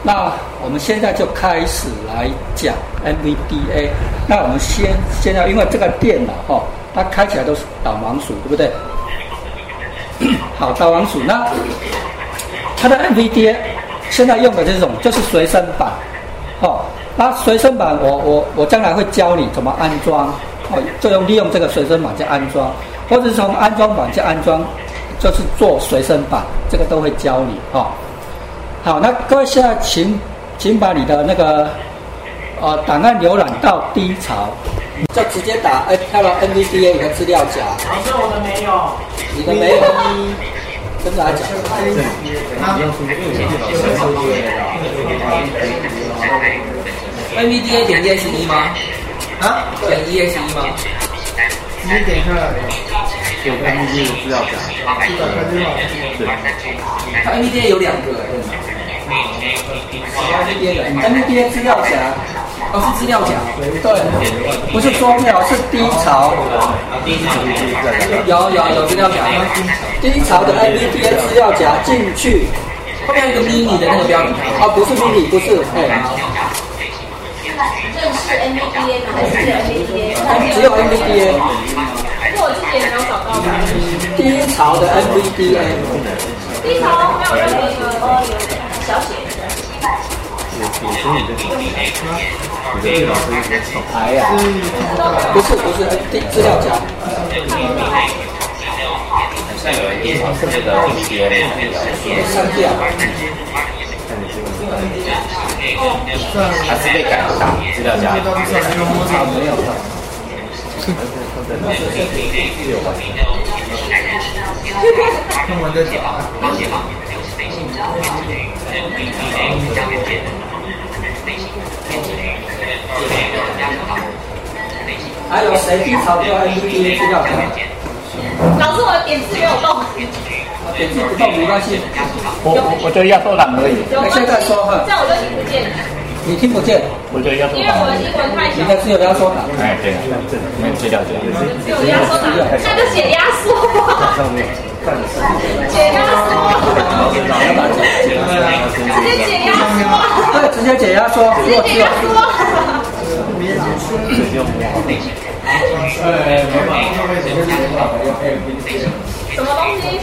那我们现在就开始来讲 NVDA。那我们现在因为这个电脑它开起来都是导盲鼠，对不对？好，导盲鼠。那它的 NVDA 现在用的这种就是随身版，那随身版我将来会教你怎么安装，就利用这个随身版去安装，或者是从安装版去安装，就是做随身版，这个都会教你好，那各位现在请把你的那个档案浏览到低潮，就直接跳到 NVDA 你的资料夹。 老师，我的没有， 你的没有，真的来讲。 NVDA 点 EXE 吗？啊？点 EXE 吗？ 直接点开来。 有 NVDA 的资料夹。 对。它 NVDA 有2个 NVDA 资料夹。 是资料夹。 对，不是桌面，是低潮。 有资料夹。 低潮的 NVDA 资料夹进去， 后面有一个 mini 的那个标题。 不是 mini， 不是， 正式 NVDA 吗？还是只有 NVDA？ 只有 NVDA。 是我自己也没有找到的。 低潮的 NVDA。 低潮没有任何一个有小写的。不是资料夹。 像有人低潮是这个 NVDA 删掉。 还是被改打资料夹。 没有。 看完再讲。 还有谁低潮没有 NVDA 资料夹？ 老师，我的点字没有动。 点字不动没关系。 我就压缩档而已。 现在说这样我就听不见。 你听不见？ 我就压缩档。 因为我的英文太小。 应该只有压缩档。 对，没有资料夹。 只有压缩档，那就写压缩。解压缩。直接解压缩。 对，直接解压缩。 直接解压缩。什么东西？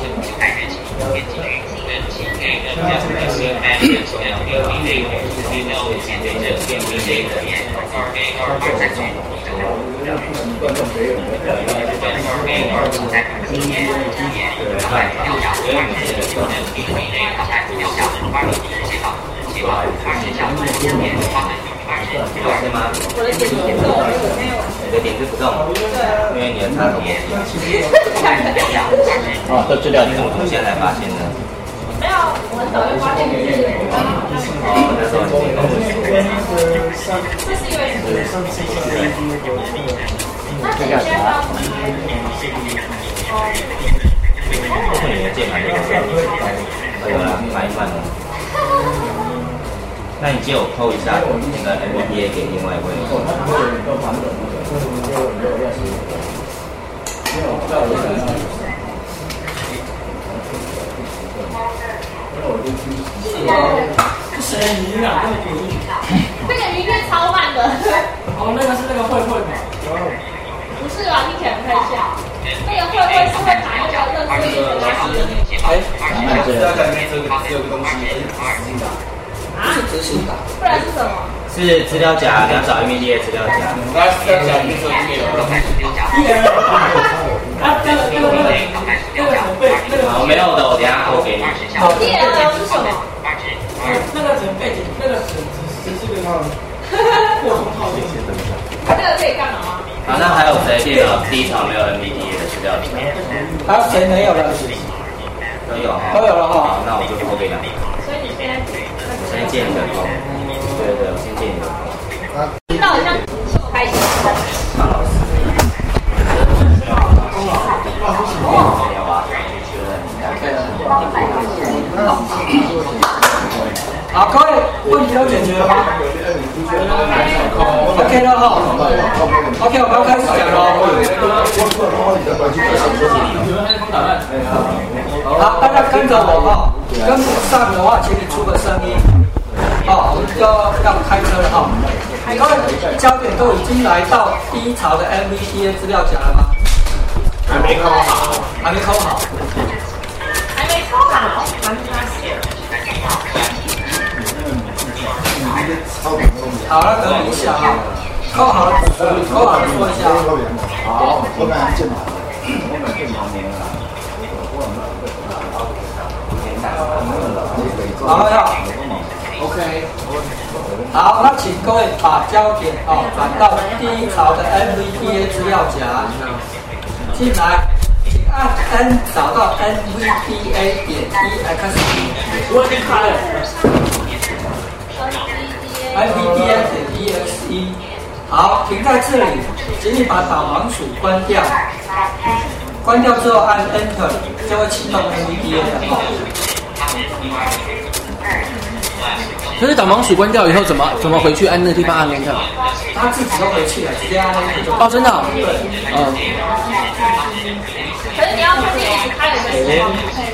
我的点字不动，没有。 你的点字不动，因为你的插头没这资料夹我现在发现的。 没有，我很早就发现是。 那时候你这是因为那你现在要包括你的键盘也有啦，买一半了。那你借我抠一下那个 NVDA 给另外一位。 谁？你俩那个这个音乐超慢的。 那个是那个慧慧嘛？ 不是啊，听起来不太像。那个慧慧是会把那个热作业的拉起的那个。 这个只有个东西， 是执行档。 不然是什么？ 是资料夹，你要找 NVDA 资料夹。 资料夹里面就没有。 好，没有的，我等下扣给你。 DLL 是什么？ 那个只背景，那个只是个扩充套件。 那个可以干嘛吗？ 好，那还有谁电脑第一场没有 NVDA 的资料夹？ 还有谁没有的？ 都有哈。 都有了哈。 好，那我就扣给两个。 所以你现在先借你的扣。对，我先借你的扣。 听到好像开心。 张老师。 好，各位问题都解决了吗？OK 了哈。OK， 我们要开始讲喽。好，大家跟着我哈，跟不上的话，请你出个声音。哦， 就要开车了哈。各位焦点都已经来到低潮的 MVDA 资料夹了吗？ 还没抠好， 还没抠好。 还没抠好， 好了，等你一下啊，抠好了说一下。 好，我看键盘。 好要 OK。好，那请各位把焦点转到低潮的 MVDA 资料夹进来，请按 N 找到 MVDA 点 EXE。 我已经开了。 MVDA 点 EXE。好，停在这里，请你把导盲鼠关掉。关掉之后按 Enter 就会启动 MVDA 的。 可是导盲鼠关掉以后怎么回去按那个地方按 Enter？ 它自己都回去了，直接按 Enter 就。 哦，真的、哦？ 对。 可是你要确定一直开了的时候。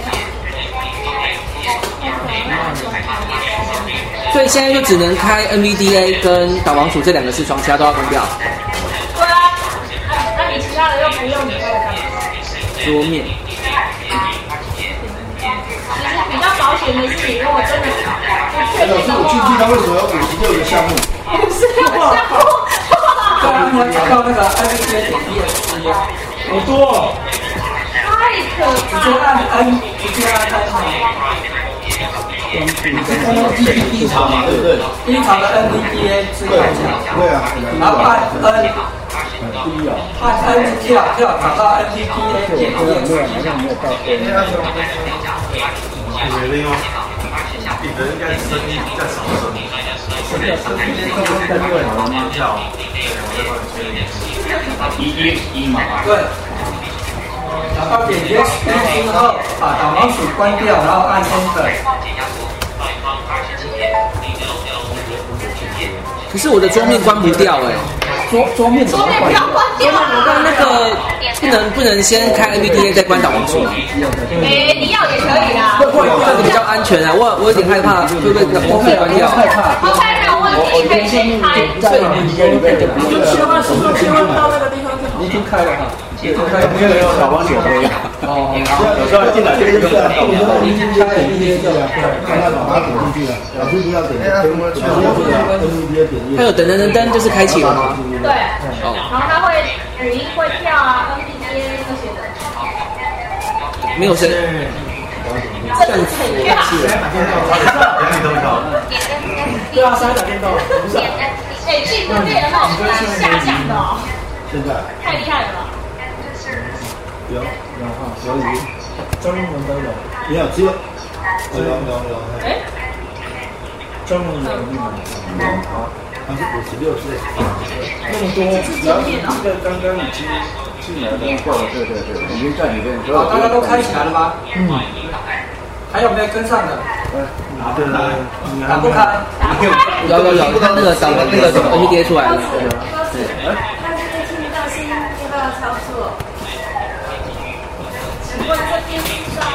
所以现在就只能开 NVDA 跟导盲鼠这两个视窗，其他都要关掉。 对啊，那你其他的又不用你开了干嘛？ 桌面。 其实比较保险的是，你如果真的老师，我进去他为什么有56个项目 ？56个项目。 对啊，你要找到那个 MVDA 点 EXE 啊。 好多哦。 太可怕。 直接按 N， 直接按 N。 低潮嘛，对不对？ 低潮的 NVDA 资料夹。 对啊。 然后按 N， 按 N 跳找到 NVDA 点 EXE。 决定哦，你的应该声音再少声。跳，一嘛。 对。找到点 EXE 之后，把导盲鼠关掉，然后按 Enter。 可是我的桌面关不掉哎。 桌面怎么关？ 不要关掉啊！ 那个不能先开 NVDA 再关导盲鼠。 你要也可以啦。 这个比较安全啊，我有点害怕会不会关掉。 OK， 没有问题，你可以先开。 你就切换速度，切换到那个地方就好。 已经开了哈。 没有导盲鼠可以。 哦， 有时候进来就是已经开 NVDA 了，看他把它点进去了，老师不要点， 它有噔，就是开启了吗？ 对，然后它会语音会跳啊 ，NVDA 这些的。 没有声。 这是怎样？ 对啊，3打电动，不是。 进步率很好，下降的哦。 现在太厉害了吧！ 有鱼， 中文都有， 没有只有哎，中文有密码， 它是56岁， 那么多， 然后这个刚刚已经进来了，对，已经在里面。 大家都开起来了吗？还有没有跟上的？ 对， 打不开。 有，它那个导那个什么 NVDA 出来了。 但是听不到声音，要不要操作？请问这边是上？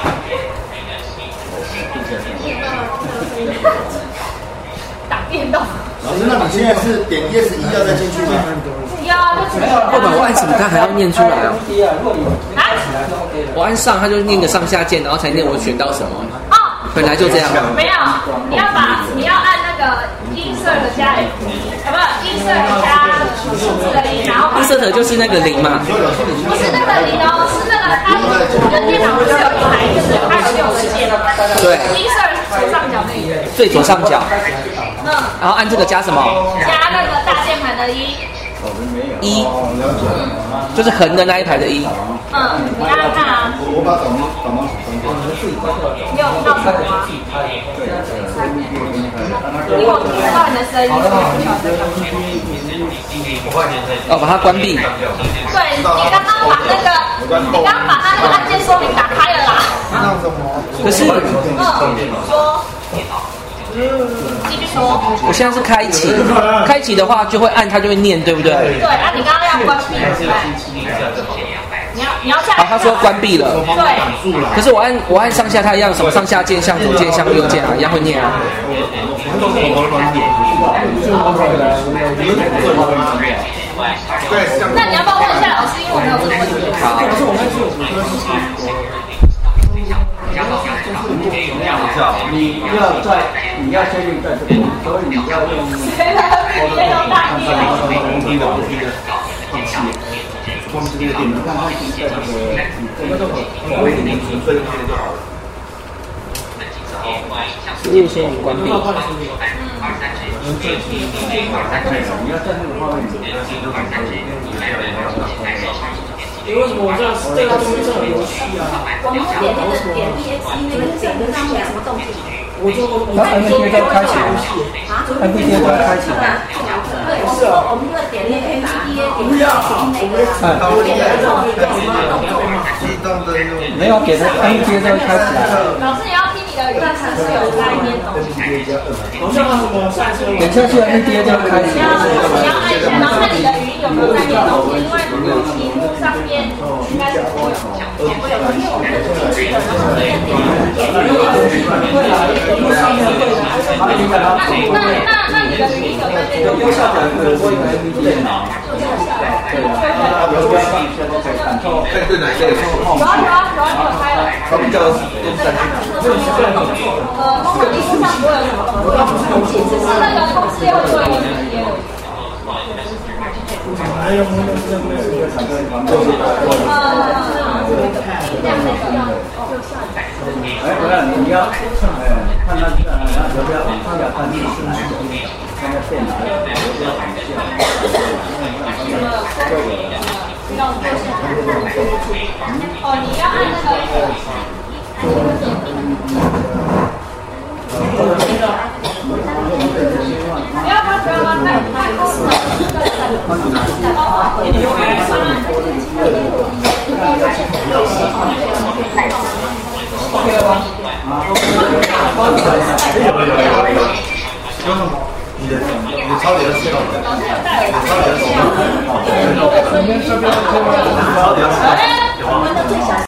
打电动。 老师，那你现在是点 EXE 要再进去吗？ 要，就没有。 不管我按什么，它还要念出来啊。我按上，它就念个上下键，然后才念我选到什么。 哦， 本来就这样。 没有，你要按那个 insert 加 F， 不是 insert 加数字的0，然后 insert 就是那个0嘛。 不是那个0哦，是那个它跟电脑不是有一排，就是它有6个键。 对。 insert 左上角那里。 最左上角。然后按这个加什么？ 加那个大键盘的1。 1，就是横的那一排的1。 你按按看啊。 我把导盲鼠关掉。 你有听到什么吗？因为我听不到你的声音， 哦，把它关闭。 对，你刚刚把它那个按键说明打开了啦。 可是， 说。继续说。 我现在是开启，开启的话就会按，它就会念，对不对？ 对，那你刚刚要关闭，你要下。 他说关闭了。 对。 可是我按上下，它一样，什么上下键、向左键、向右键啊，一样会念啊。 都是我软体， 那你要不要问一下老师？因为我没有这个问题。 你要确定在这边，所以你要用。 光是这个电脑，看看现在这个微点纯粹就好了。 业先关闭。 你要在那个画面里面， 为什么我这个东西是很游戏啊？ 我们点那个点 EXE 那个点跟上面有什么动静？ 我就那 NVDA 都开启了，NVDA 都开启了。 对，我们这个点那个 NVDA 点那个没有给他 NVDA 都开起来了。 老师，你要听你的语音是有在那边动静。 好像什么赛车， 点下去 NVDA 就开启了。 你要按一下，然后看你的语音有没有在变动静，因为屏幕上面应该是不会有，因为我们是进去的，然后你的点那你的语音有在变动？ 右下角有播一个 NVDA 脑。对啊，有不要放一下都可以看。 看对哪一个？ 有开了。 他们叫都在去哪？ 通常屏幕上不会有什么动静，只是那个公司会做一个 NVDA。 还有没有一个产生房子？不然你要看它然后不要往下看，你是看它电脑，不要往哦，你要按那个。不要看，太高了。 你的超点是到的，超点是到的， 这边这边超点是到的。